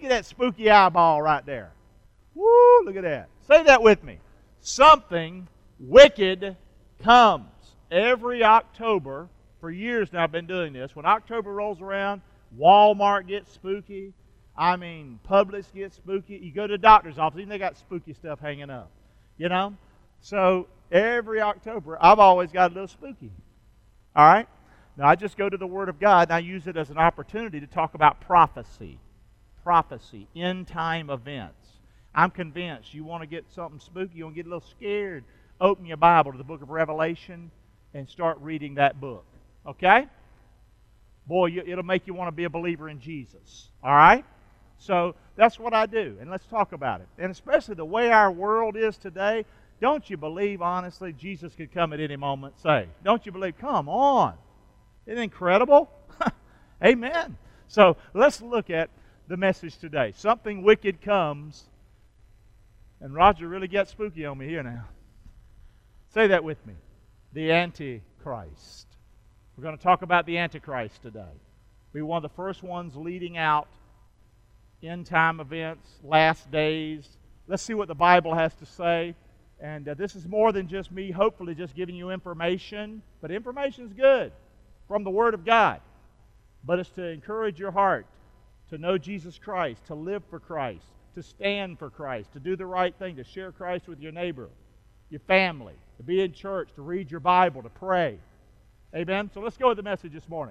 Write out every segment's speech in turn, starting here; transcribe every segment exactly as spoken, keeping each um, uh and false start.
at that spooky eyeball right there. Woo, look at that. Say that with me. Something wicked comes. Every October, for years now I've been doing this, when October rolls around, Walmart gets spooky. I mean, Publix gets spooky. You go to the doctor's office, even they got spooky stuff hanging up. You know? So every October, I've always got a little spooky. All right? Now, I just go to the Word of God, and I use it as an opportunity to talk about prophecy. Prophecy, end-time events. I'm convinced you want to get something spooky, you want to get a little scared, open your Bible to the book of Revelation and start reading that book. Okay? Boy, you, it'll make you want to be a believer in Jesus. All right? So that's what I do, and let's talk about it. And especially the way our world is today, don't you believe, honestly, Jesus could come at any moment? Say, don't you believe? Come on. Isn't it incredible? Amen. So let's look at the message today. Something wicked comes, and Roger really gets spooky on me here now. Say that with me. The Antichrist. We're going to talk about the Antichrist today. Be one of the first ones leading out end-time events, last days. Let's see what the Bible has to say. And uh, this is more than just me, hopefully, just giving you information. But information is good from the Word of God. But it's to encourage your heart to know Jesus Christ, to live for Christ, to stand for Christ, to do the right thing, to share Christ with your neighbor, your family, to be in church, to read your Bible, to pray. Amen? So let's go with the message this morning.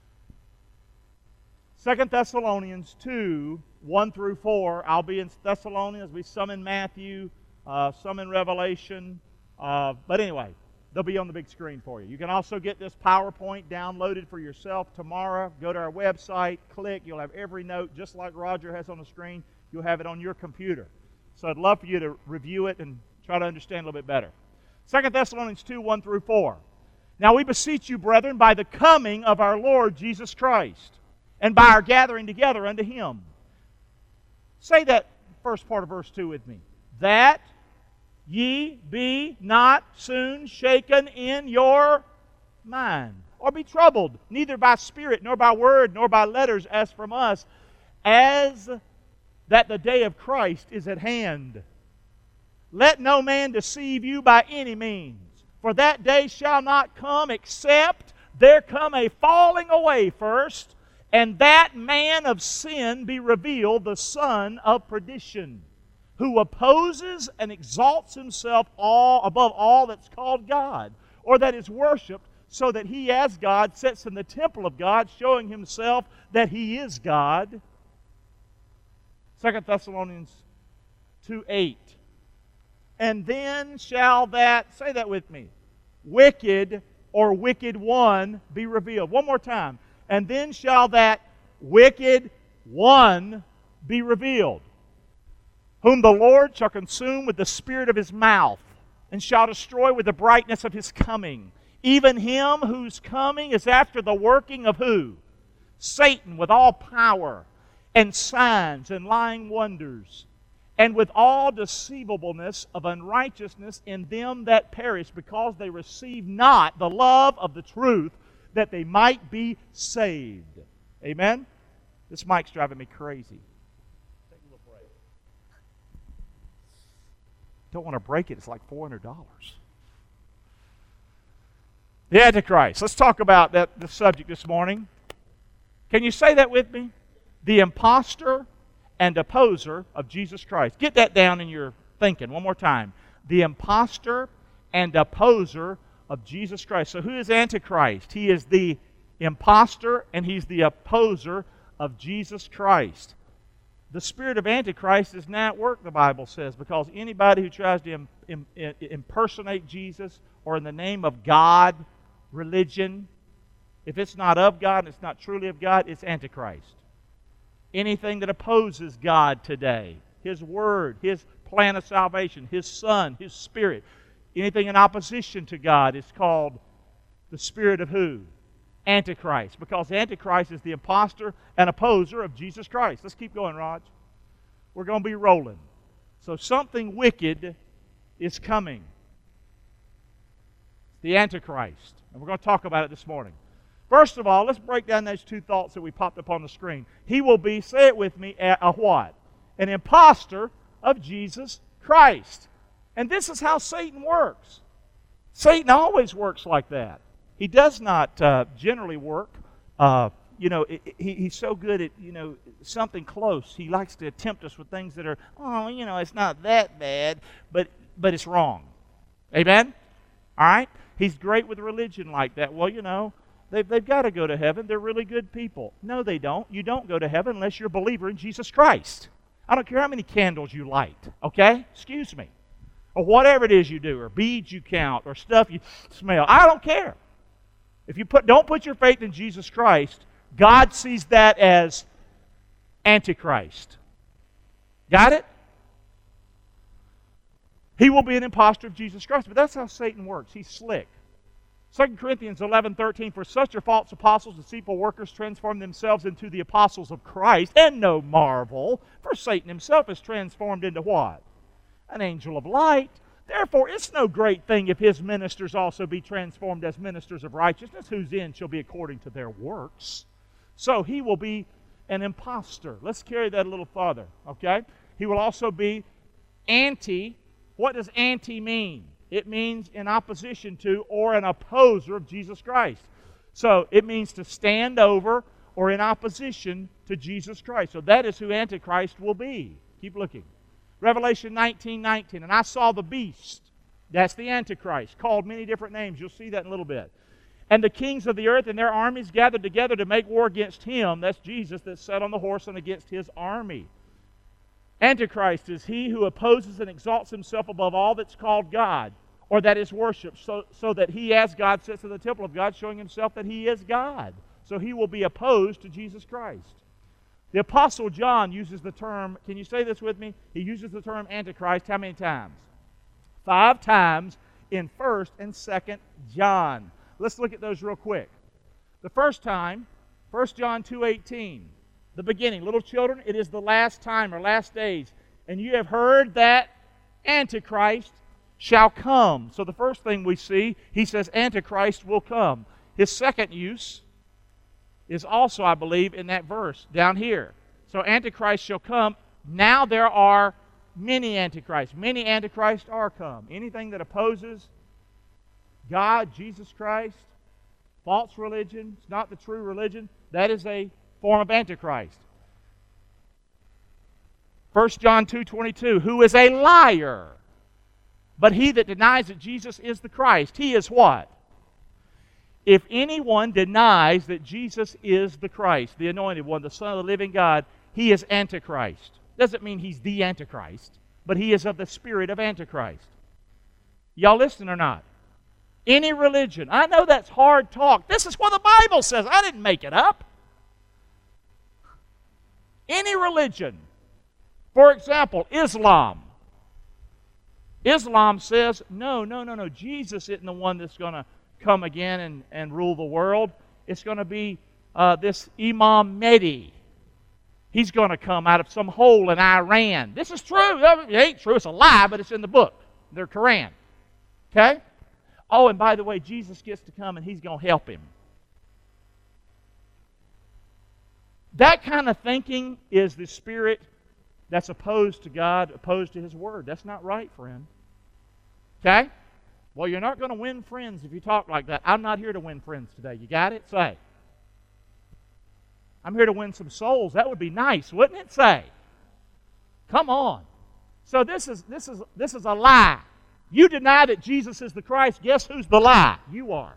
Second Thessalonians two, one through four. I'll be in Thessalonians. We'll be some in Matthew, uh, some in Revelation. Uh, but anyway, they'll be on the big screen for you. You can also get this PowerPoint downloaded for yourself tomorrow. Go to our website, click. You'll have every note, just like Roger has on the screen. You'll have it on your computer. So I'd love for you to review it and try to understand a little bit better. Second Thessalonians two, one through four. Now we beseech you, brethren, by the coming of our Lord Jesus Christ, and by our gathering together unto Him. Say that first part of verse two with me. That ye be not soon shaken in your mind, or be troubled, neither by spirit, nor by word, nor by letters as from us, as that the day of Christ is at hand. Let no man deceive you by any means, for that day shall not come except there come a falling away first, and that man of sin be revealed, the son of perdition, who opposes and exalts himself all above all that's called God, or that is worshipped, so that he as God sits in the temple of God, showing himself that he is God. Second Thessalonians two eight. And then shall that, say that with me, wicked or wicked one be revealed. One more time. And then shall that wicked one be revealed, whom the Lord shall consume with the spirit of His mouth, and shall destroy with the brightness of His coming. Even him whose coming is after the working of who? Satan, with all power and signs and lying wonders, and with all deceivableness of unrighteousness in them that perish, because they receive not the love of the truth, that they might be saved. Amen? This mic's driving me crazy. Take a little break. Don't want to break it. It's like four hundred dollars. The Antichrist. Let's talk about that the subject this morning. Can you say that with me? The imposter and opposer of Jesus Christ. Get that down in your thinking one more time. The imposter and opposer of Jesus Christ. So who is Antichrist? He is the imposter and he's the opposer of Jesus Christ. The spirit of Antichrist is not at work, the Bible says, because anybody who tries to im- im- impersonate Jesus or in the name of God, religion, if it's not of God and it's not truly of God, it's Antichrist. Anything that opposes God today, His Word, His plan of salvation, His Son, His Spirit, anything in opposition to God is called the spirit of who? Antichrist. Because Antichrist is the imposter and opposer of Jesus Christ. Let's keep going, Raj. We're going to be rolling. So something wicked is coming. The Antichrist. And we're going to talk about it this morning. First of all, let's break down those two thoughts that we popped up on the screen. He will be, say it with me, a, a what? An imposter of Jesus Christ. And this is how Satan works. Satan always works like that. He does not uh, generally work. Uh, you know, it, it, he, he's so good at, you know, something close. He likes to tempt us with things that are, oh, you know, it's not that bad, but but it's wrong. Amen? All right? He's great with religion like that. Well, you know, they've, they've got to go to heaven. They're really good people. No, they don't. You don't go to heaven unless you're a believer in Jesus Christ. I don't care how many candles you light, okay? Excuse me. Or whatever it is you do, or beads you count, or stuff you smell. I don't care. If you put, don't put your faith in Jesus Christ, God sees that as Antichrist. Got it? He will be an impostor of Jesus Christ. But that's how Satan works. He's slick. Second Corinthians eleven thirteen, for such are false apostles, deceitful workers, transform themselves into the apostles of Christ. And no marvel, for Satan himself is transformed into what? An angel of light. Therefore, it's no great thing if his ministers also be transformed as ministers of righteousness, whose end shall be according to their works. So he will be an impostor. Let's carry that a little farther, okay? He will also be anti. What does anti mean? It means in opposition to or an opposer of Jesus Christ. So it means to stand over or in opposition to Jesus Christ. So that is who Antichrist will be. Keep looking. Revelation nineteen nineteen. And I saw the beast. That's the Antichrist, called many different names. You'll see that in a little bit. And the kings of the earth and their armies gathered together to make war against him. That's Jesus that sat on the horse and against his army. Antichrist is he who opposes and exalts himself above all that's called God, or that is worshipped, so, so that he as God sits in the temple of God, showing himself that he is God. So he will be opposed to Jesus Christ. The Apostle John uses the term, can you say this with me? He uses the term Antichrist how many times? Five times in first and second John. Let's look at those real quick. The first time, First John two eighteen, the beginning. Little children, it is the last time or last days. And you have heard that Antichrist shall come. So the first thing we see, he says Antichrist will come. His second use is also, I believe, in that verse down here. So Antichrist shall come. Now there are many Antichrists. Many Antichrists are come. Anything that opposes God, Jesus Christ, false religion, it's not the true religion, that is a form of Antichrist. First John two twenty-two, who is a liar, but he that denies that Jesus is the Christ, he is what? If anyone denies that Jesus is the Christ, the anointed one, the Son of the living God, he is Antichrist. Doesn't mean he's the Antichrist, but he is of the spirit of Antichrist. Y'all listening or not? Any religion. I know that's hard talk. This is what the Bible says. I didn't make it up. Any religion. For example, Islam. Islam says, no, no, no, no. Jesus isn't the one that's going to come again and, and rule the world. It's going to be uh, this Imam Mehdi. He's going to come out of some hole in Iran. This is true. It ain't true. It's a lie, but it's in the book, their Quran. Okay? Oh, and by the way, Jesus gets to come and he's going to help him. That kind of thinking is the spirit that's opposed to God, opposed to His Word. That's not right, friend. Okay? Well, you're not going to win friends if you talk like that. I'm not here to win friends today. You got it? Say. I'm here to win some souls. That would be nice, wouldn't it? Say. Come on. So this is this is this is a lie. You deny that Jesus is the Christ, guess who's the lie? You are.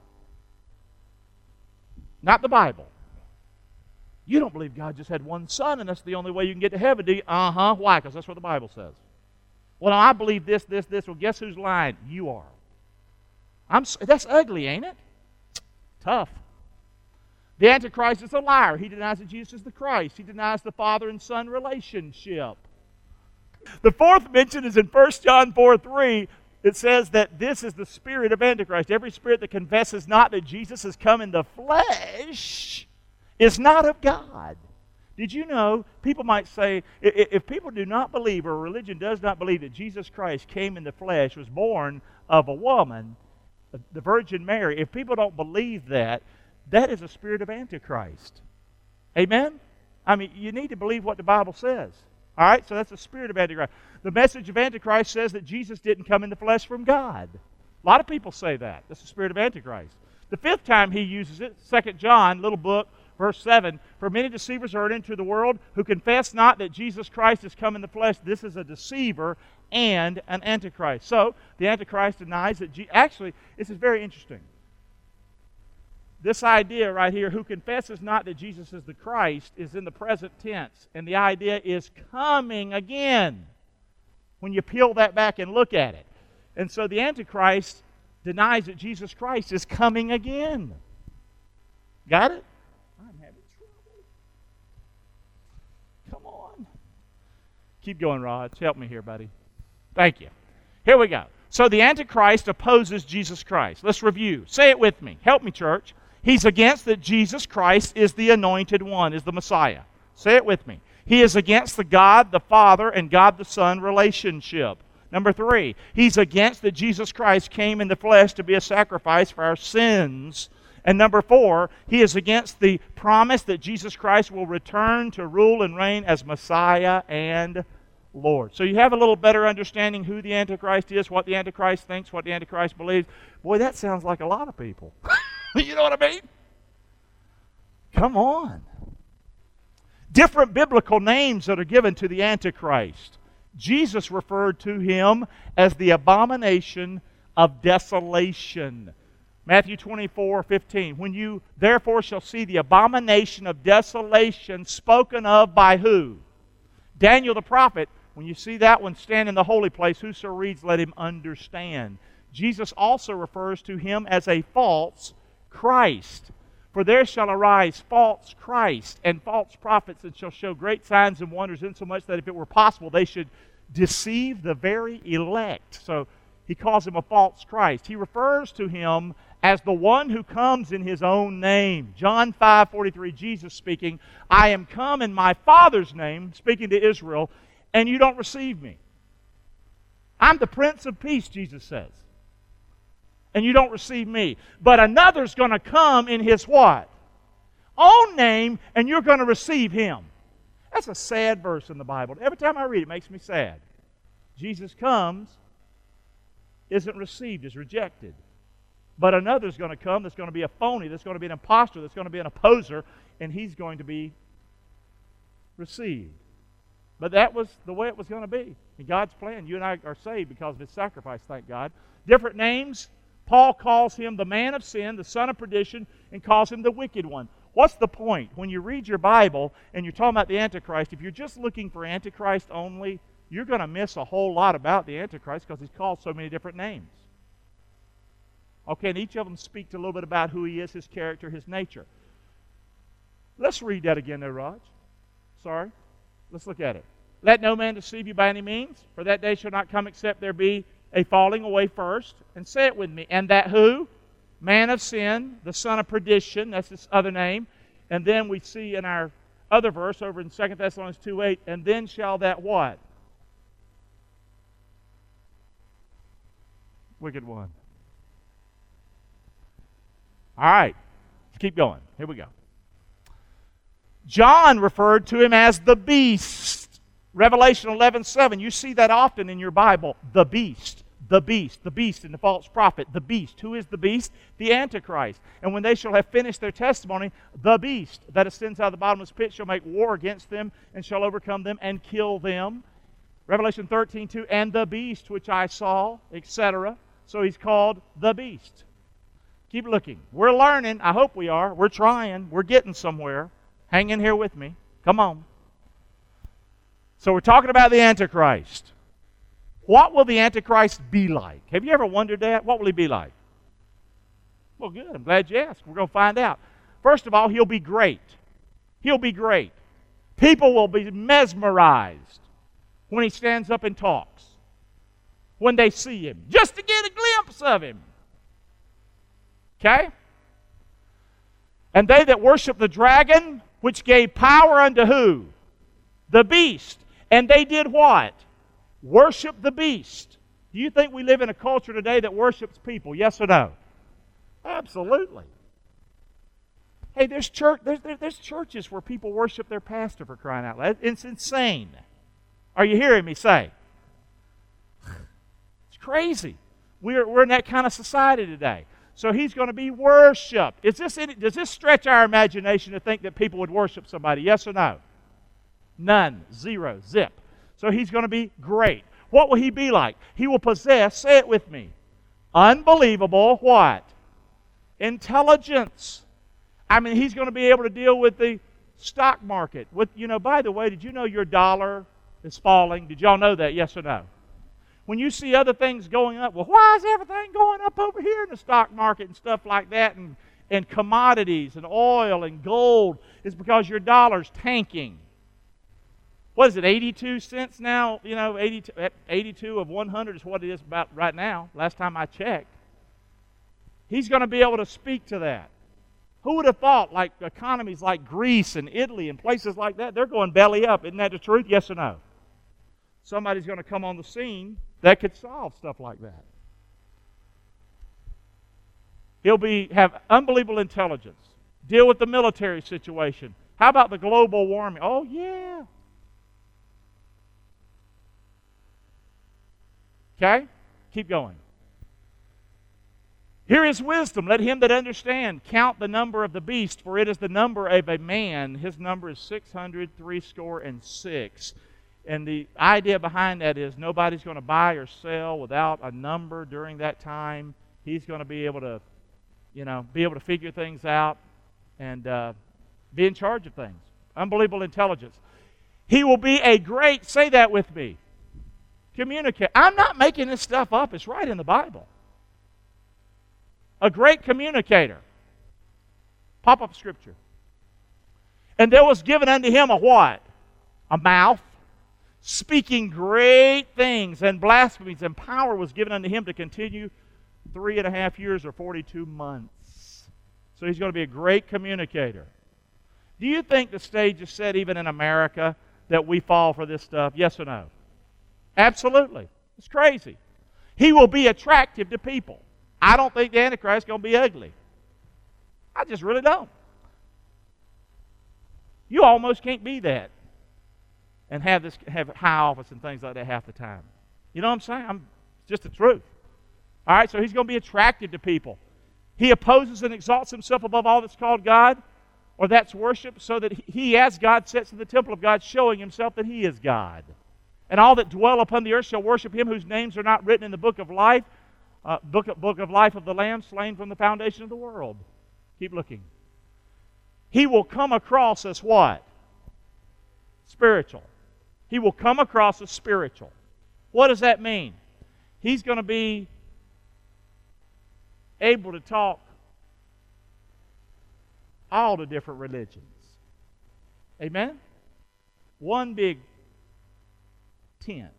Not the Bible. You don't believe God just had one son and that's the only way you can get to heaven, do you? Uh-huh. Why? Because that's what the Bible says. Well, no, I believe this, this, this. Well, guess who's lying? You are. I'm. That's ugly, ain't it? Tough. The Antichrist is a liar. He denies that Jesus is the Christ. He denies the Father and Son relationship. The fourth mention is in First John four three. It says that this is the spirit of Antichrist. Every spirit that confesses not that Jesus has come in the flesh is not of God. Did you know, people might say, if people do not believe, or religion does not believe that Jesus Christ came in the flesh, was born of a woman, the Virgin Mary, if people don't believe that, that is a spirit of Antichrist. Amen? I mean, you need to believe what the Bible says. All right? So that's the spirit of Antichrist. The message of Antichrist says that Jesus didn't come in the flesh from God. A lot of people say that. That's the spirit of Antichrist. The fifth time he uses it, Second John, little book, verse seven, for many deceivers are into the world who confess not that Jesus Christ has come in the flesh. This is a deceiver and an Antichrist. So, the Antichrist denies that... Je- Actually, this is very interesting. This idea right here, who confesses not that Jesus is the Christ, is in the present tense. And the idea is coming again when you peel that back and look at it. And so the Antichrist denies that Jesus Christ is coming again. Got it? I'm having trouble. Come on. Keep going, Rod. Help me here, buddy. Thank you. Here we go. So the Antichrist opposes Jesus Christ. Let's review. Say it with me. Help me, church. He's against that Jesus Christ is the anointed one, is the Messiah. Say it with me. He is against the God the Father and God the Son relationship. Number three, he's against that Jesus Christ came in the flesh to be a sacrifice for our sins. And number four, he is against the promise that Jesus Christ will return to rule and reign as Messiah and Lord. So you have a little better understanding who the Antichrist is, what the Antichrist thinks, what the Antichrist believes. Boy, that sounds like a lot of people. You know what I mean? Come on. Different biblical names that are given to the Antichrist. Jesus referred to him as the abomination of desolation. Matthew twenty-four fifteen. When you therefore shall see the abomination of desolation spoken of by who? Daniel the prophet. When you see that one stand in the holy place, whoso reads, let him understand. Jesus also refers to him as a false Christ. For there shall arise false Christ and false prophets, and shall show great signs and wonders, insomuch that if it were possible, they should deceive the very elect. So he calls him a false Christ. He refers to him as the one who comes in his own name. John five forty-three, Jesus speaking, I am come in my Father's name, speaking to Israel, and you don't receive me. I'm the Prince of Peace, Jesus says. And you don't receive me. But another's going to come in his what? Own name, and you're going to receive him. That's a sad verse in the Bible. Every time I read it, it makes me sad. Jesus comes, isn't received, is rejected. But another's going to come that's going to be a phony, that's going to be an imposter, that's going to be an opposer, and he's going to be received. But that was the way it was going to be. In God's plan, you and I are saved because of his sacrifice, thank God. Different names. Paul calls him the man of sin, the son of perdition, and calls him the wicked one. What's the point? When you read your Bible and you're talking about the Antichrist, if you're just looking for Antichrist only, you're going to miss a whole lot about the Antichrist because he's called so many different names. Okay, and each of them speak a little bit about who he is, his character, his nature. Let's read that again there, Raj. Sorry. Let's look at it. Let no man deceive you by any means, for that day shall not come except there be a falling away first. And say it with me. And that who? Man of sin, the son of perdition. That's his other name. And then we see in our other verse over in Second Thessalonians two eight, and then shall that what? Wicked one. All right. Let's keep going. Here we go. John referred to him as the beast. Revelation eleven seven, you see that often in your Bible. The beast, the beast, the beast in the false prophet, the beast. Who is the beast? The Antichrist. And when they shall have finished their testimony, the beast that ascends out of the bottomless pit shall make war against them and shall overcome them and kill them. Revelation thirteen two, and the beast which I saw, et cetera. So he's called the beast. Keep looking. We're learning. I hope we are. We're trying. We're getting somewhere. Hang in here with me. Come on. So we're talking about the Antichrist. What will the Antichrist be like? Have you ever wondered that? What will he be like? Well, good. I'm glad you asked. We're going to find out. First of all, he'll be great. He'll be great. People will be mesmerized when he stands up and talks, when they see him, just to get a glimpse of him. Okay? And they that worship the dragon, which gave power unto who? The beast. And they did what? Worship the beast. Do you think we live in a culture today that worships people? Yes or no? Absolutely. Hey, there's church. There's, there's churches where people worship their pastor, for crying out loud. It's insane. Are you hearing me say? It's crazy. We're, we're in that kind of society today. So he's going to be worshipped. Is this any, does this stretch our imagination to think that people would worship somebody? Yes or no? None. Zero. Zip. So he's going to be great. What will he be like? He will possess, say it with me, unbelievable what? Intelligence. I mean, he's going to be able to deal with the stock market. With, you know, by the way, did you know your dollar is falling? Did y'all know that? Yes or no? When you see other things going up, well, why is everything going up over here in the stock market and stuff like that, and, and commodities and oil and gold? It's because your dollar's tanking. What is it, eighty-two cents now? You know, eighty-two, eighty-two of one hundred is what it is about right now, last time I checked. He's going to be able to speak to that. Who would have thought, like economies like Greece and Italy and places like that, they're going belly up. Isn't that the truth? Yes or no? Somebody's going to come on the scene that could solve stuff like that. He'll be have unbelievable intelligence. Deal with the military situation. How about the global warming? Oh, yeah. Okay? Keep going. Here is wisdom. Let him that understand count the number of the beast, for it is the number of a man. His number is six hundred three score and six. And the idea behind that is nobody's going to buy or sell without a number during that time. He's going to be able to, you know, be able to figure things out and uh, be in charge of things. Unbelievable intelligence. He will be a great, say that with me, communicator. I'm not making this stuff up. It's right in the Bible. A great communicator. Pop up scripture. And there was given unto him a what? A mouth, speaking great things and blasphemies, and power was given unto him to continue three and a half years or forty-two months. So he's going to be a great communicator. Do you think the stage is set even in America that we fall for this stuff? Yes or no? Absolutely. It's crazy. He will be attractive to people. I don't think the Antichrist is going to be ugly. I just really don't. You almost can't be that and have this have high office and things like that half the time. You know what I'm saying? I'm it's just the truth. All right, so he's going to be attractive to people. He opposes and exalts himself above all that's called God, or that's worship, so that he, as God, sits in the temple of God, showing himself that he is God. And all that dwell upon the earth shall worship him, whose names are not written in the book of life, uh, book, of, book of life of the Lamb, slain from the foundation of the world. Keep looking. He will come across as what? Spiritual. He will come across as spiritual. What does that mean? He's going to be able to talk all the different religions. Amen? One big tent.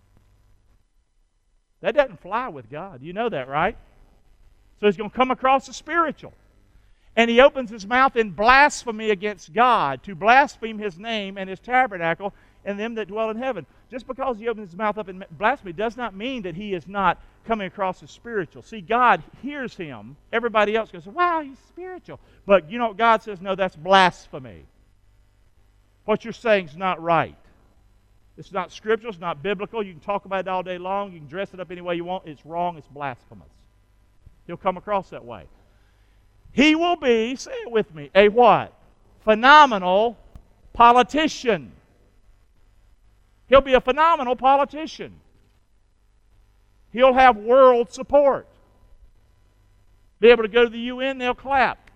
That doesn't fly with God. You know that, right? So he's going to come across as spiritual. And he opens his mouth in blasphemy against God, to blaspheme his name and his tabernacle and them that dwell in heaven. Just because he opens his mouth up in blasphemy does not mean that he is not coming across as spiritual. See, God hears him. Everybody else goes, wow, he's spiritual. But you know what God says? No, that's blasphemy. What you're saying is not right. It's not scriptural. It's not biblical. You can talk about it all day long. You can dress it up any way you want. It's wrong. It's blasphemous. He'll come across that way. He will be, say it with me, a what? Phenomenal politician. He'll be a phenomenal politician. He'll have world support. Be able to go to the U N, they'll clap.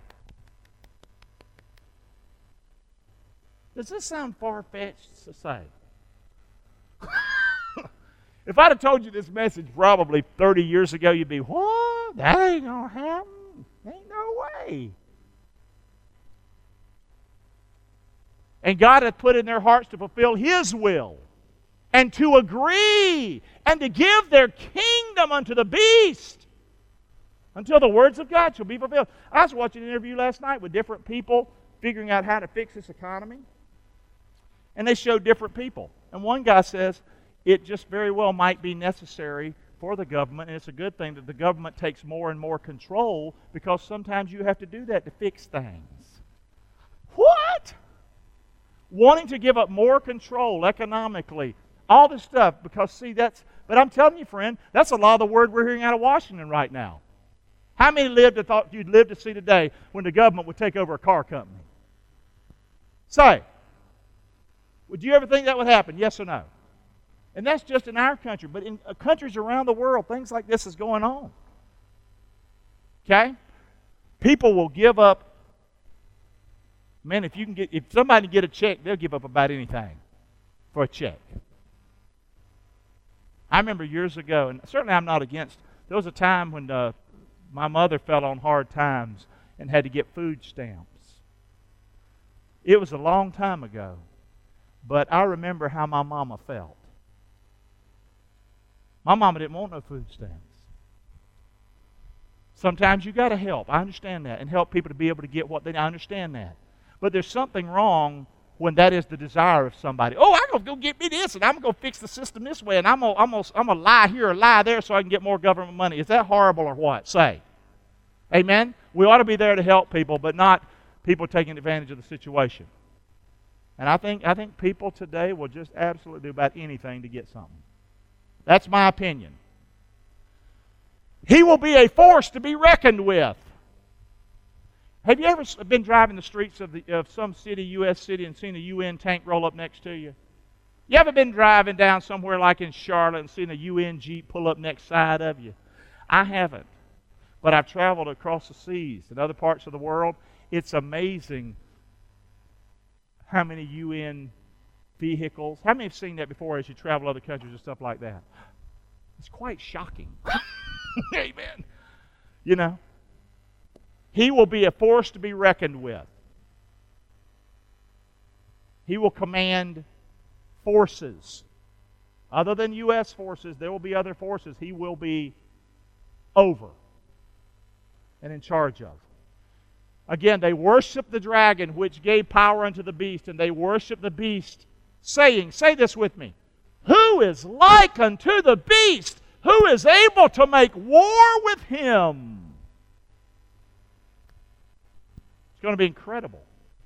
Does this sound far-fetched to say? If I'd have told you this message probably thirty years ago, you'd be, what? That ain't going to happen. Ain't no way. And God hath put in their hearts to fulfill His will, and to agree, and to give their kingdom unto the beast, until the words of God shall be fulfilled. I was watching an interview last night with different people figuring out how to fix this economy. And they showed different people. And one guy says, it just very well might be necessary for the government, and it's a good thing that the government takes more and more control, because sometimes you have to do that to fix things. What? Wanting to give up more control economically. All this stuff. Because, see, that's... But I'm telling you, friend, that's a lot of the word we're hearing out of Washington right now. How many lived to thought you'd live to see today when the government would take over a car company? Say, would you ever think that would happen? Yes or no? And that's just in our country. But in uh, countries around the world, things like this is going on. Okay? People will give up. Man, if you can get, if somebody can get a check, they'll give up about anything for a check. I remember years ago, and certainly I'm not against, there was a time when uh, my mother fell on hard times and had to get food stamps. It was a long time ago, but I remember how my mama felt. My mama didn't want no food stamps. Sometimes you got to help. I understand that, and help people to be able to get what they need. I understand that. But there's something wrong when that is the desire of somebody. Oh, I'm going to go get me this, and I'm going to fix the system this way, and I'm going I'm to I'm going to lie here or lie there so I can get more government money. Is that horrible or what? Say. Amen? We ought to be there to help people, but not people taking advantage of the situation. And I think I think people today will just absolutely do about anything to get something. That's my opinion. He will be a force to be reckoned with. Have you ever been driving the streets of, the, of some city, U S city, and seen a U N tank roll up next to you? You ever been driving down somewhere like in Charlotte and seen a U N Jeep pull up next side of you? I haven't. But I've traveled across the seas in other parts of the world. It's amazing how many U N vehicles. How many have seen that before as you travel other countries and stuff like that? It's quite shocking. Amen. You know, he will be a force to be reckoned with. He will command forces. Other than U S forces, there will be other forces he will be over and in charge of. Again, they worship the dragon which gave power unto the beast, and they worship the beast, saying, say this with me, who is like unto the beast? Who is able to make war with him? It's going to be incredible.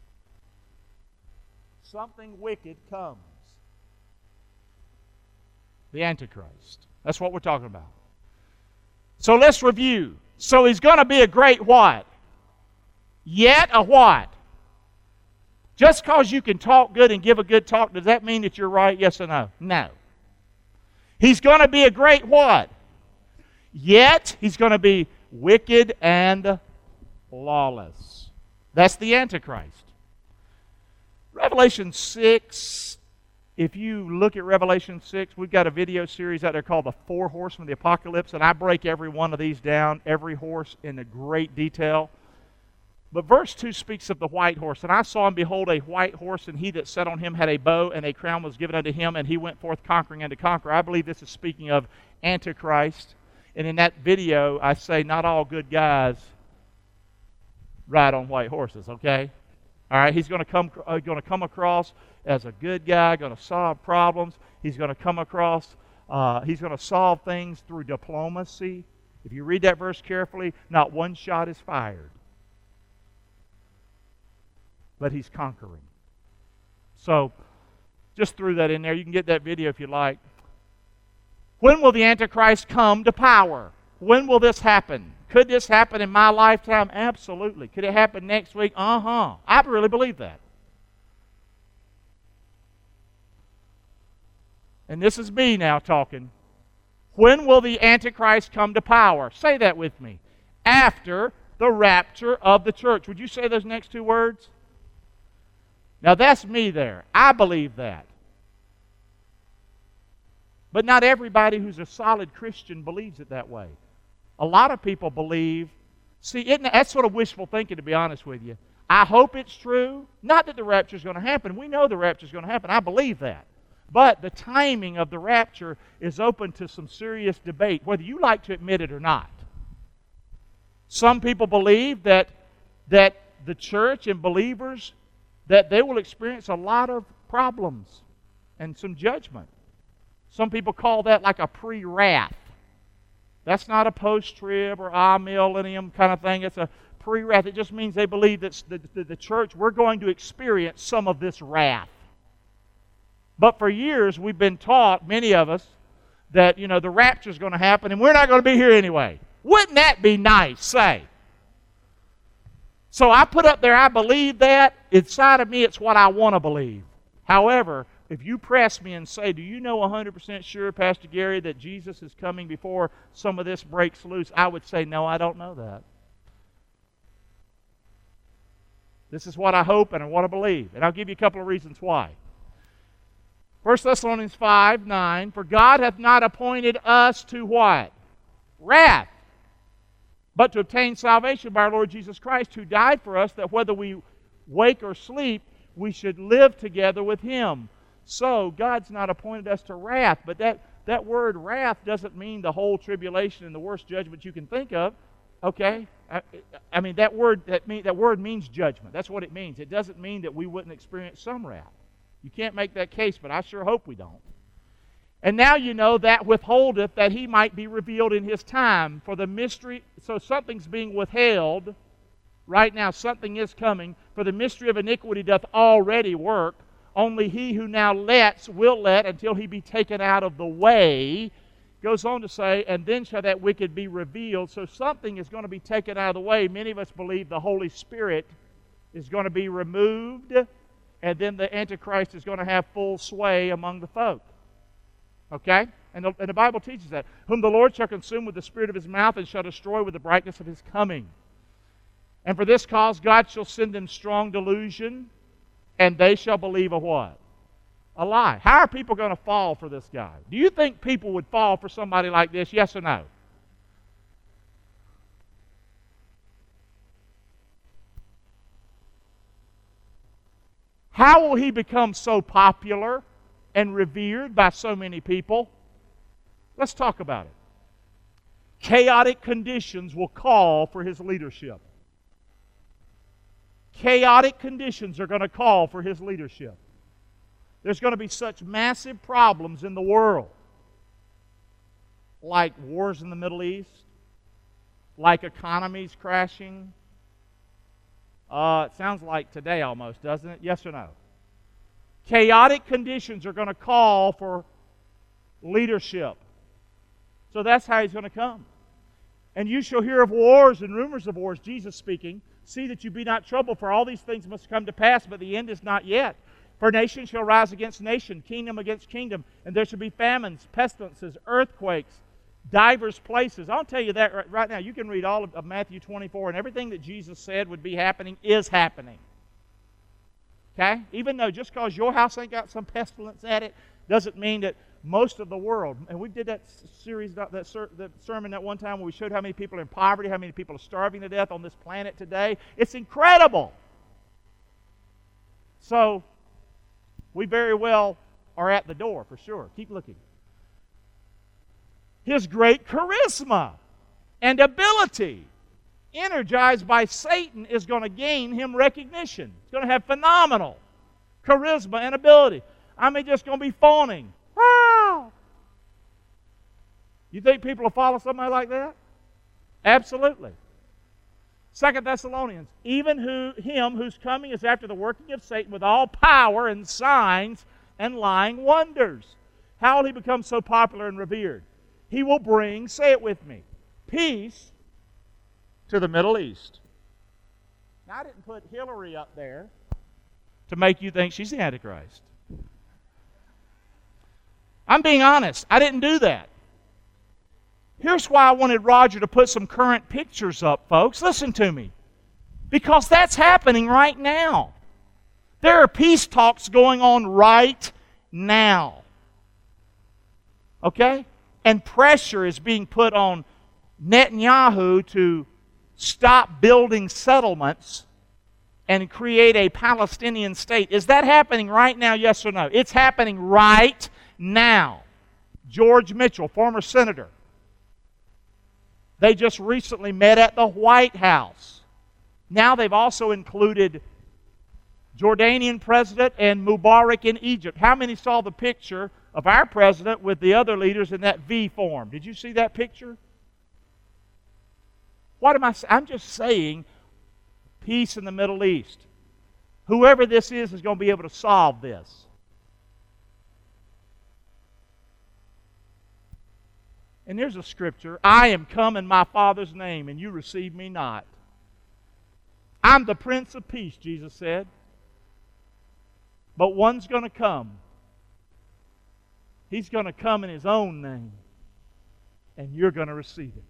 Something wicked comes. The Antichrist. That's what we're talking about. So let's review. So he's going to be a great what? Yet a what? Just because you can talk good and give a good talk, does that mean that you're right? Yes or no? No. He's going to be a great what? Yet he's going to be wicked and lawless. That's the Antichrist. Revelation six, if you look at Revelation six, we've got a video series out there called The Four Horsemen of the Apocalypse, and I break every one of these down, every horse in a great detail. But verse two speaks of the white horse. And I saw, and behold, a white horse, and he that sat on him had a bow, and a crown was given unto him, and he went forth conquering and to conquer. I believe this is speaking of Antichrist. And in that video, I say not all good guys ride on white horses, okay? All right, he's going to come, uh, going to come across as a good guy, going to solve problems. He's going to come across, uh, he's going to solve things through diplomacy. If you read that verse carefully, not one shot is fired. But he's conquering. So, just threw that in there. You can get that video if you like. When will the Antichrist come to power? When will this happen? Could this happen in my lifetime? Absolutely. Could it happen next week? Uh-huh. I really believe that. And this is me now talking. When will the Antichrist come to power? Say that with me. After the rapture of the church. Would you say those next two words? Now that's me there. I believe that. But not everybody who's a solid Christian believes it that way. A lot of people believe, see, isn't that, that's sort of wishful thinking, to be honest with you. I hope it's true. Not that the rapture is going to happen. We know the rapture is going to happen. I believe that. But the timing of the rapture is open to some serious debate, whether you like to admit it or not. Some people believe that, that the church and believers, that they will experience a lot of problems and some judgment. Some people call that like a pre-wrath. That's not a post-trib or a millennium kind of thing. It's a pre-wrath. It just means they believe that the, the, the church, we're going to experience some of this wrath. But for years, we've been taught, many of us, that, you know, the rapture is going to happen and we're not going to be here anyway. Wouldn't that be nice, say? So I put up there, I believe that. Inside of me, it's what I want to believe. However, if you press me and say, do you know one hundred percent sure, Pastor Gary, that Jesus is coming before some of this breaks loose? I would say, no, I don't know that. This is what I hope and I want to believe. And I'll give you a couple of reasons why. First Thessalonians five, nine, for God hath not appointed us to what? Wrath, but to obtain salvation by our Lord Jesus Christ, who died for us, that whether we wake or sleep, we should live together with Him. So, God's not appointed us to wrath, but that, that word wrath doesn't mean the whole tribulation and the worst judgment you can think of. Okay? I, I mean, that word, that, mean, that word means judgment. That's what it means. It doesn't mean that we wouldn't experience some wrath. You can't make that case, but I sure hope we don't. And now you know that withholdeth that He might be revealed in His time. For the mystery, so something's being withheld. Right now something is coming. For the mystery of iniquity doth already work. Only he who now lets will let until he be taken out of the way. Goes on to say, and then shall that wicked be revealed. So something is going to be taken out of the way. Many of us believe the Holy Spirit is going to be removed, and then the Antichrist is going to have full sway among the folk. Okay? And the, and the Bible teaches that. Whom the Lord shall consume with the spirit of His mouth, and shall destroy with the brightness of His coming. And for this cause God shall send them strong delusion, and they shall believe a what? A lie. How are people going to fall for this guy? Do you think people would fall for somebody like this? Yes or no? How will he become so popular and revered by so many people? Let's talk about it. Chaotic conditions will call for his leadership. Chaotic conditions are going to call for his leadership. There's going to be such massive problems in the world, like wars in the Middle East, like economies crashing. Uh, it sounds like today almost, doesn't it? Yes or no? Chaotic conditions are going to call for leadership. So that's how He's going to come. And you shall hear of wars and rumors of wars, Jesus speaking. See that you be not troubled, for all these things must come to pass, but the end is not yet. For nation shall rise against nation, kingdom against kingdom, and there shall be famines, pestilences, earthquakes, divers places. I'll tell you that right, right now. You can read all of, of Matthew twenty-four, and everything that Jesus said would be happening is happening. Okay? Even though just because your house ain't got some pestilence at it, doesn't mean that most of the world, and we did that series, that, that, ser, that sermon that one time where we showed how many people are in poverty, how many people are starving to death on this planet today. It's incredible. So, we very well are at the door for sure. Keep looking. His great charisma and ability, energized by Satan, is going to gain him recognition. He's going to have phenomenal charisma and ability. I mean, just going to be fawning. Wow! You think people will follow somebody like that? Absolutely. Second Thessalonians, even who him whose coming is after the working of Satan with all power and signs and lying wonders. How will he become so popular and revered? He will bring, say it with me, peace to the Middle East. Now, I didn't put Hillary up there to make you think she's the Antichrist. I'm being honest. I didn't do that. Here's why I wanted Roger to put some current pictures up, folks. Listen to me. Because that's happening right now. There are peace talks going on right now. Okay? And pressure is being put on Netanyahu to stop building settlements and create a Palestinian state. Is that happening right now, yes or no? It's happening right now. George Mitchell, former senator, they just recently met at the White House. Now they've also included Jordanian president and Mubarak in Egypt. How many saw the picture of our president with the other leaders in that V form? Did you see that picture? What am I saying? I'm just saying peace in the Middle East. Whoever this is is going to be able to solve this. And there's a scripture, I am come in my Father's name, and you receive me not. I'm the Prince of Peace, Jesus said. But one's going to come. He's going to come in His own name, and you're going to receive it.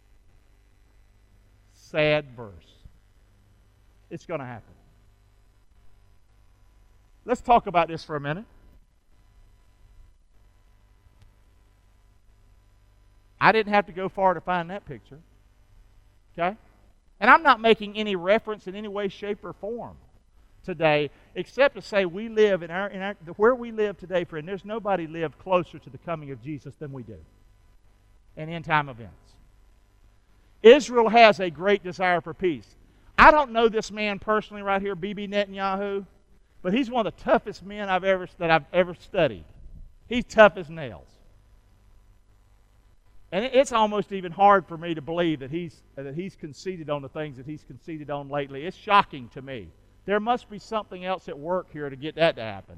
Sad verse. It's going to happen. Let's talk about this for a minute. I didn't have to go far to find that picture. Okay? And I'm not making any reference in any way, shape, or form today, except to say we live in our, in our where we live today, friend, there's nobody lived closer to the coming of Jesus than we do in end-time events. Israel has a great desire for peace. I don't know this man personally right here, Bibi Netanyahu, but he's one of the toughest men I've ever that I've ever studied. He's tough as nails. And it's almost even hard for me to believe that he's that he's conceded on the things that he's conceded on lately. It's shocking to me. There must be something else at work here to get that to happen.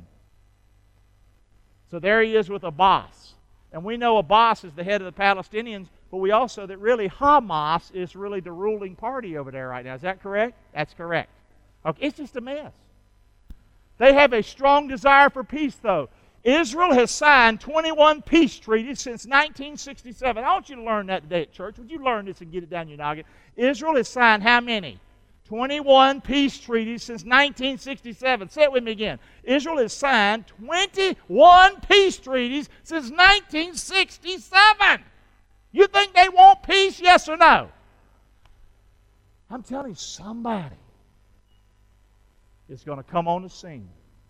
So there he is with Abbas. And we know Abbas is the head of the Palestinians, but we also that really Hamas is really the ruling party over there right now. Is that correct? That's correct. Okay, it's just a mess. They have a strong desire for peace, though. Israel has signed twenty-one peace treaties since nineteen sixty-seven. I want you to learn that today at church. Would you learn this and get it down your noggin? Israel has signed how many? twenty-one peace treaties since nineteen sixty-seven. Say it with me again. Israel has signed twenty-one peace treaties since nineteen sixty-seven. You think they want peace, yes or no? I'm telling you, somebody is going to come on the scene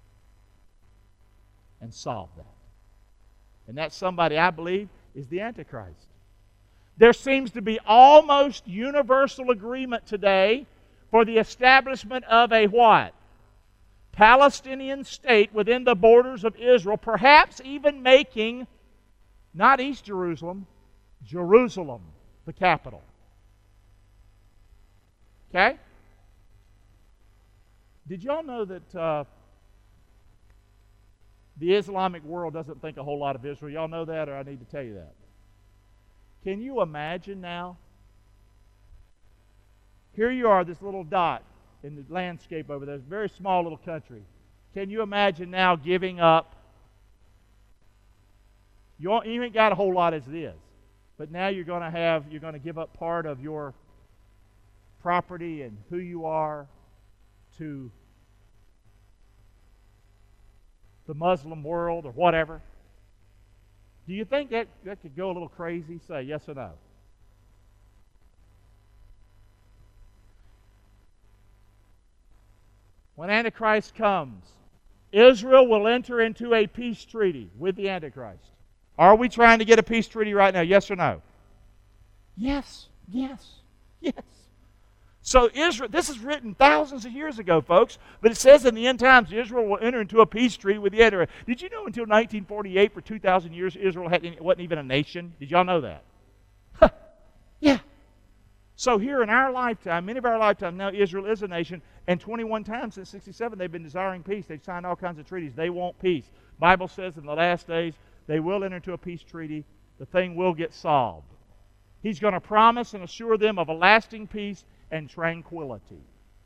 and solve that. And that somebody, I believe, is the Antichrist. There seems to be almost universal agreement today for the establishment of a what? Palestinian state within the borders of Israel, perhaps even making not East Jerusalem, Jerusalem the capital. Okay? Did y'all know that uh, the Islamic world doesn't think a whole lot of Israel? Y'all know that, or I need to tell you that? Can you imagine now? Here you are, this little dot in the landscape over there, this very small little country. Can you imagine now giving up? You you ain't got a whole lot as it is, but now you're going to have, you're going to give up part of your property and who you are to the Muslim world or whatever. Do you think that, that could go a little crazy? Say yes or no. When Antichrist comes, Israel will enter into a peace treaty with the Antichrist. Are we trying to get a peace treaty right now? Yes or no? Yes, yes, yes. So Israel, this is written thousands of years ago, folks, but it says in the end times Israel will enter into a peace treaty with the Antichrist. Did you know until nineteen forty-eight, for two thousand years, Israel hadn't, wasn't even a nation? Did y'all know that? Huh. Yeah. So here in our lifetime, many of our lifetime, now Israel is a nation, and twenty-one times since sixty-seven they've been desiring peace. They've signed all kinds of treaties. They want peace. The Bible says in the last days they will enter into a peace treaty. The thing will get solved. He's going to promise and assure them of a lasting peace and tranquility.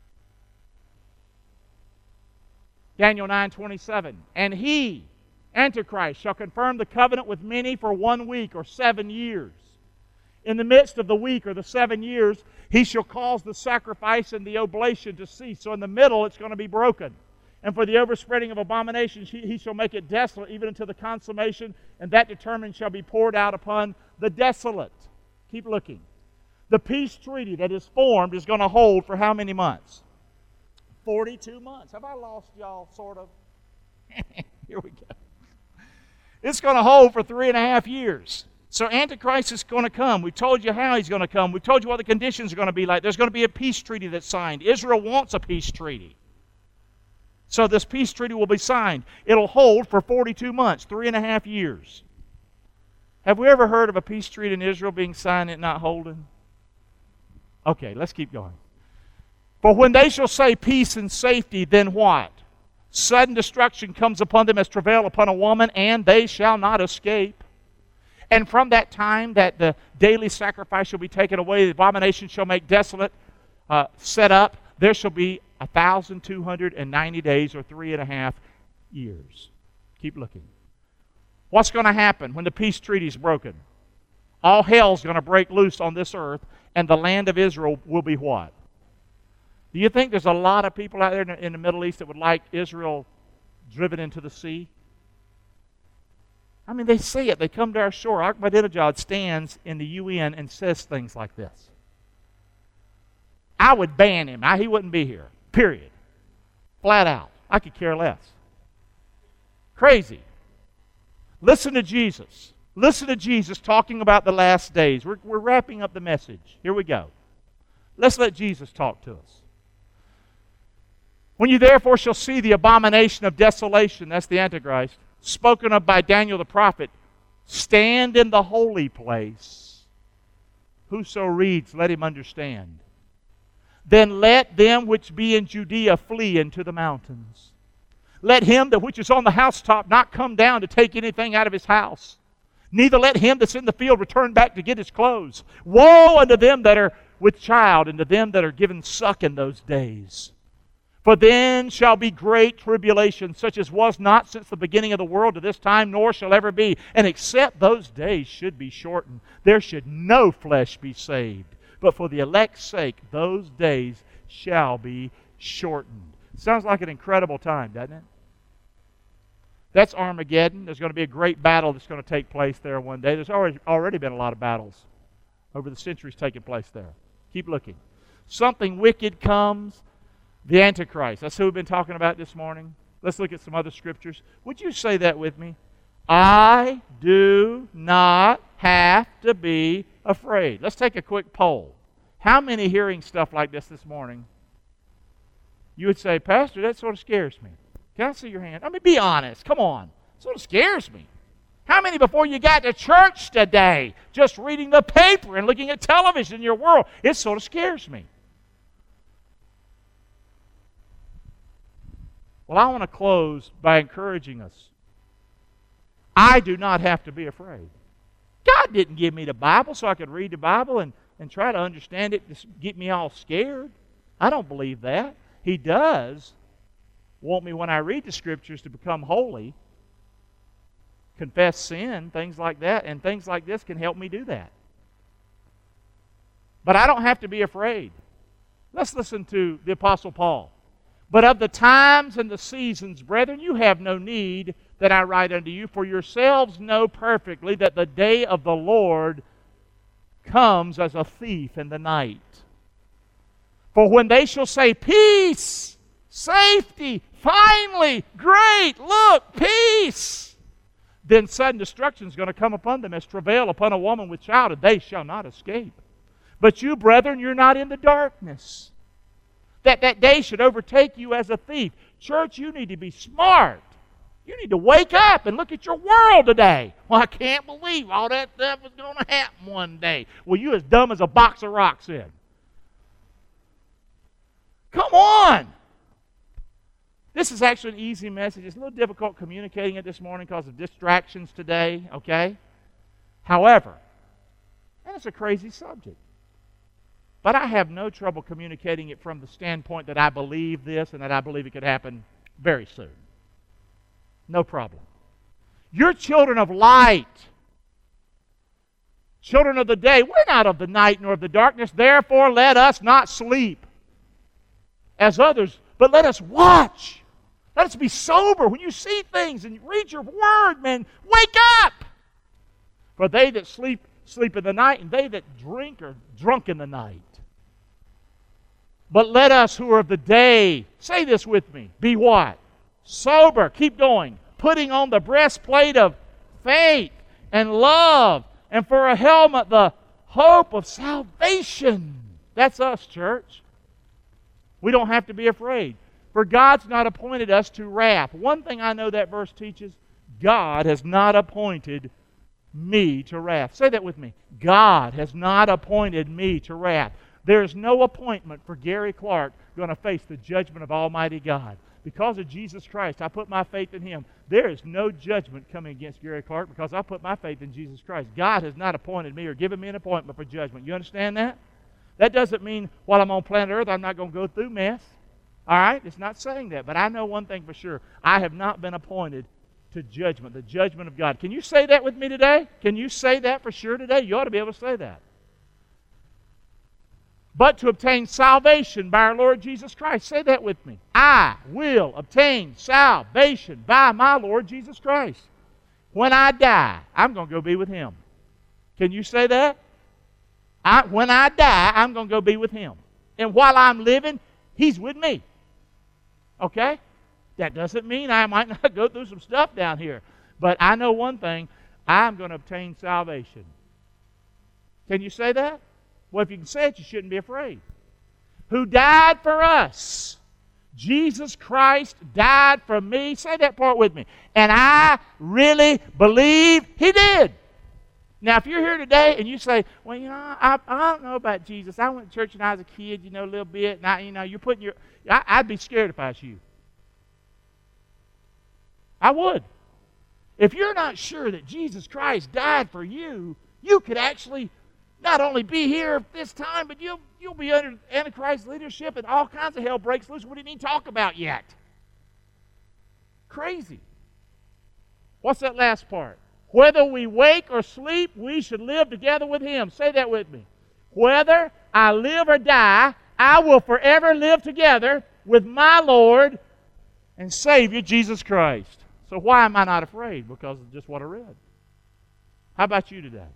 Daniel nine twenty-seven. And he, Antichrist, shall confirm the covenant with many for one week or seven years. In the midst of the week or the seven years, he shall cause the sacrifice and the oblation to cease. So in the middle, it's going to be broken. And for the overspreading of abominations, he, he shall make it desolate even until the consummation, and that determined shall be poured out upon the desolate. Keep looking. The peace treaty that is formed is going to hold for how many months? forty-two months. Have I lost y'all, sort of? Here we go. It's going to hold for three and a half years. So Antichrist is going to come. We told you how he's going to come. We told you what the conditions are going to be like. There's going to be a peace treaty that's signed. Israel wants a peace treaty. So this peace treaty will be signed. It'll hold for forty-two months, three and a half years. Have we ever heard of a peace treaty in Israel being signed and not holding? Okay, let's keep going. For when they shall say peace and safety, then what? Sudden destruction comes upon them as travail upon a woman, and they shall not escape. And from that time that the daily sacrifice shall be taken away, the abomination shall make desolate, uh, set up, there shall be a thousand two hundred and ninety days, or three and a half years. Keep looking. What's going to happen when the peace treaty is broken? All hell's going to break loose on this earth, and the land of Israel will be what? Do you think there's a lot of people out there in the, in the Middle East that would like Israel driven into the sea? I mean, they say it. They come to our shore. Ahmadinejad stands in the U N and says things like this. I would ban him. I, he wouldn't be here. Period. Flat out. I could care less. Crazy. Listen to Jesus. Listen to Jesus talking about the last days. We're, we're wrapping up the message. Here we go. Let's let Jesus talk to us. When you therefore shall see the abomination of desolation, that's the Antichrist, spoken of by Daniel the prophet, stand in the holy place. Whoso reads, let him understand. Then let them which be in Judea flee into the mountains. Let him that which is on the housetop not come down to take anything out of his house. Neither let him that's in the field return back to get his clothes. Woe unto them that are with child, and to them that are given suck in those days. For then shall be great tribulation, such as was not since the beginning of the world to this time, nor shall ever be. And except those days should be shortened, there should no flesh be saved. But for the elect's sake, those days shall be shortened. Sounds like an incredible time, doesn't it? That's Armageddon. There's going to be a great battle that's going to take place there one day. There's already, already been a lot of battles over the centuries taking place there. Keep looking. Something wicked comes. The Antichrist. That's who we've been talking about this morning. Let's look at some other scriptures. Would you say that with me? I do not have to be afraid. Let's take a quick poll. How many hearing stuff like this this morning, you would say, Pastor, that sort of scares me? Can I see your hand? I mean, be honest. Come on. It sort of scares me. How many before you got to church today, just reading the paper and looking at television in your world, it sort of scares me? Well, I want to close by encouraging us. I do not have to be afraid. God didn't give me the Bible so I could read the Bible and, and try to understand it to get me all scared. I don't believe that. He does want me, when I read the Scriptures, to become holy, confess sin, things like that, and things like this can help me do that. But I don't have to be afraid. Let's listen to the Apostle Paul. But of the times and the seasons, brethren, you have no need that I write unto you, for yourselves know perfectly that the day of the Lord comes as a thief in the night. For when they shall say, peace, safety, finally, great, look, peace, then sudden destruction is going to come upon them as travail upon a woman with child, and they shall not escape. But you, brethren, you're not in the darkness, that that day should overtake you as a thief. Church, you need to be smart. You need to wake up and look at your world today. Well, I can't believe all that stuff is going to happen one day. Well, you're as dumb as a box of rocks then. Come on. This is actually an easy message. It's a little difficult communicating it this morning because of distractions today, okay? However, and it's a crazy subject, but I have no trouble communicating it from the standpoint that I believe this and that I believe it could happen very soon. No problem. You're children of light. Children of the day. We're not of the night nor of the darkness. Therefore, let us not sleep as others, but let us watch. Let us be sober when you see things and read your word, man. Wake up! For they that sleep, sleep in the night, and they that drink are drunk in the night. But let us who are of the day, say this with me, be what? Sober. Keep going. Putting on the breastplate of faith and love, and for a helmet the hope of salvation. That's us, church. We don't have to be afraid. For God's not appointed us to wrath. One thing I know that verse teaches, God has not appointed me to wrath. Say that with me. God has not appointed me to wrath. There is no appointment for Gary Clark going to face the judgment of Almighty God. Because of Jesus Christ, I put my faith in Him. There is no judgment coming against Gary Clark because I put my faith in Jesus Christ. God has not appointed me or given me an appointment for judgment. You understand that? That doesn't mean while I'm on planet Earth I'm not going to go through mess. All right? It's not saying that. But I know one thing for sure. I have not been appointed to judgment, the judgment of God. Can you say that with me today? Can you say that for sure today? You ought to be able to say that. But to obtain salvation by our Lord Jesus Christ. Say that with me. I will obtain salvation by my Lord Jesus Christ. When I die, I'm going to go be with Him. Can you say that? I, when I die, I'm going to go be with Him. And while I'm living, He's with me. Okay? That doesn't mean I might not go through some stuff down here. But I know one thing. I'm going to obtain salvation. Can you say that? Well, if you can say it, you shouldn't be afraid. Who died for us. Jesus Christ died for me. Say that part with me. And I really believe He did. Now, if you're here today and you say, well, you know, I, I don't know about Jesus. I went to church when I was a kid, you know, a little bit. And, I, you know, you're putting your... I, I'd be scared if I was you. I would. If you're not sure that Jesus Christ died for you, you could actually not only be here at this time, but you'll, you'll be under Antichrist's leadership and all kinds of hell breaks loose we didn't even talk about yet. Crazy. What's that last part? Whether we wake or sleep, we should live together with Him. Say that with me. Whether I live or die, I will forever live together with my Lord and Savior, Jesus Christ. So why am I not afraid? Because of just what I read. How about you today?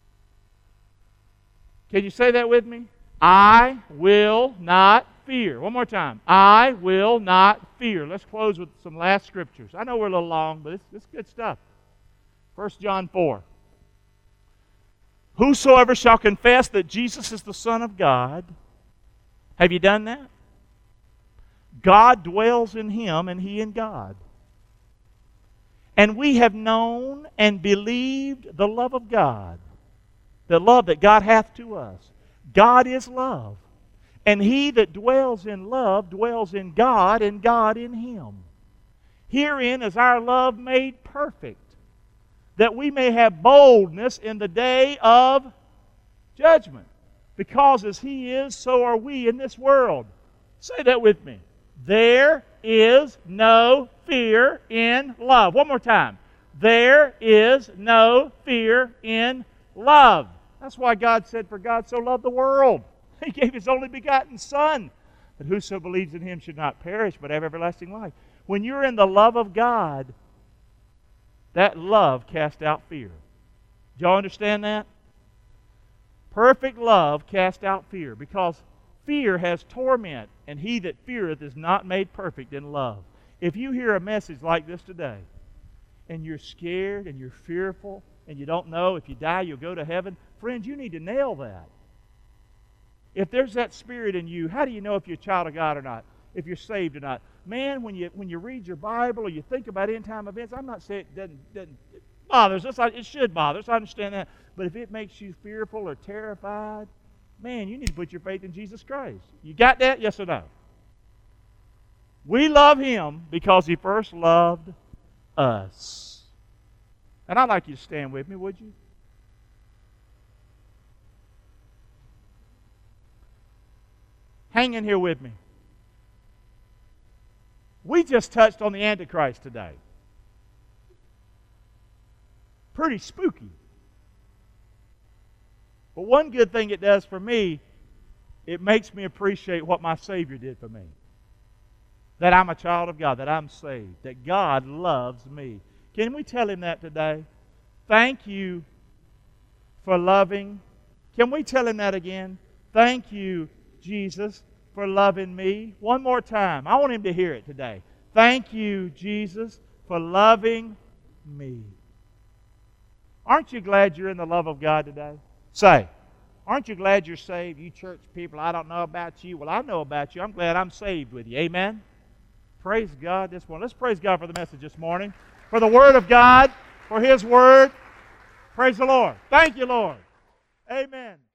Can you say that with me? I will not fear. One more time. I will not fear. Let's close with some last scriptures. I know we're a little long, but it's, it's good stuff. First John four. Whosoever shall confess that Jesus is the Son of God. Have you done that? God dwells in him and he in God. And we have known and believed the love of God. The love that God hath to us. God is love. And he that dwells in love dwells in God and God in him. Herein is our love made perfect, that we may have boldness in the day of judgment. Because as He is, so are we in this world. Say that with me. There is no fear in love. One more time. There is no fear in love. That's why God said, for God so loved the world. He gave His only begotten Son, that whoso believes in Him should not perish, but have everlasting life. When you're in the love of God, that love casts out fear. Do y'all understand that? Perfect love casts out fear, because fear has torment, and he that feareth is not made perfect in love. If you hear a message like this today, and you're scared and you're fearful, and you don't know if you die you'll go to heaven, friends, you need to nail that. If there's that spirit in you, how do you know if you're a child of God or not? If you're saved or not? Man, when you when you read your Bible or you think about end-time events, I'm not saying it doesn't, doesn't it bothers us. It should bother us. I understand that. But if it makes you fearful or terrified, man, you need to put your faith in Jesus Christ. You got that? Yes or no? We love Him because He first loved us. And I'd like you to stand with me, would you? Hang in here with me. We just touched on the Antichrist today. Pretty spooky. But one good thing it does for me, it makes me appreciate what my Savior did for me. That I'm a child of God, that I'm saved, that God loves me. Can we tell Him that today? Thank you for loving. Can we tell Him that again? Thank you, Jesus, for loving me. One more time. I want Him to hear it today. Thank you, Jesus, for loving me. Aren't you glad you're in the love of God today? Say, aren't you glad you're saved? You church people, I don't know about you. Well, I know about you. I'm glad I'm saved with you. Amen? Praise God this morning. Let's praise God for the message this morning. For the Word of God, for His Word. Praise the Lord. Thank you, Lord. Amen.